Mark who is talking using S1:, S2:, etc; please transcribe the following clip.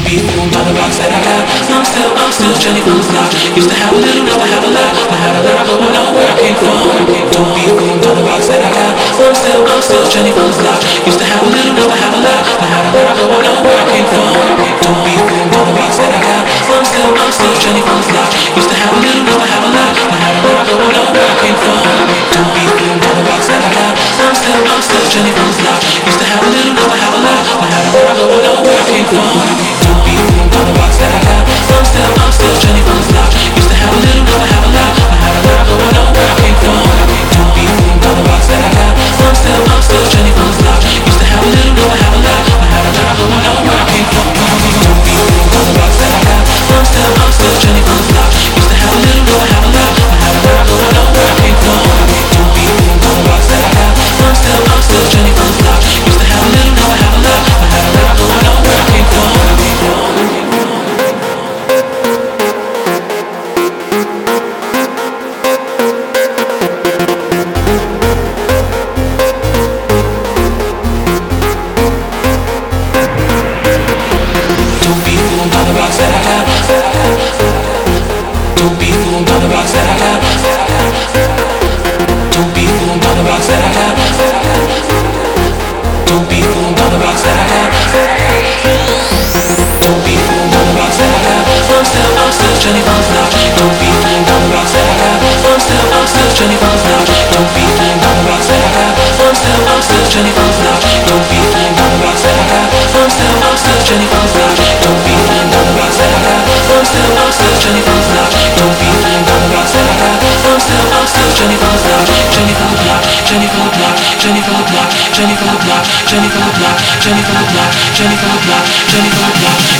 S1: be fooled by the rocks that I got. I'm still Jenny from the block. Used to have a little, now I have a lot. I had a lot, but I know where I came from. Don't be fooled by the rocks that I got. I'm still Jenny from the block. Used to have a little, now I have a lot. I had a lot, but I know where I came from. Don't be fooled by the rocks that I got. I'm still Jenny from the block. Used to have a little, now I have a lot. I had a lot, but I know where I came from. Don't be fooled by the rocks that I got. I'm still Jenny from the block. Used to have a little, now I have a lot. I had a lot, but I know where I came from. Don't be fooled by the rocks that I got. I'm still Jenny from the block. Used to have a little, now I have a lot. I had a lot, but I know where I came from. Don't be fooled by the rocks that I got. I'm still Jenny from the block. Used to have a little, now I have a lot. I had a lot, but I know where I came from. Don't be fooled by the rocks that I got. I'm still Jenny from the block. Used to have a little, now I have a lot. I had a lot, but I know where I came from. Don't be fooled by the rocks that I got. I'm still Jenny from the block. Used to have a little, now I have a lot. I had a lot, but I know where I came from. Don't be fooled by the rocks that I got. Don't be fooled by the rocks that I got. Don't be fooled by the rocks that I got. Don't be fooled by the rocks that I got. Don't be fooled by the rocks that I got. I'm still Jenny from the block. Don't be fooled by the rocks that I got. I'm still Jenny from the block. Don't be fooled by the rocks that I got. I'm still Jenny from the block. Don't be fooled by the rocks that I got. I'm still Jenny from the block. Don't be fooled by the rocks that I got. I'm still Jenny from the block. Don't be fooled by the rocks that I got. I'm still Jenny from the block. Jenny from the block. Jenny from the block. Jenny from the block. Jenny from the block. Jenny from the block. Jenny from the block. Jenny from the block. Jenny from the block.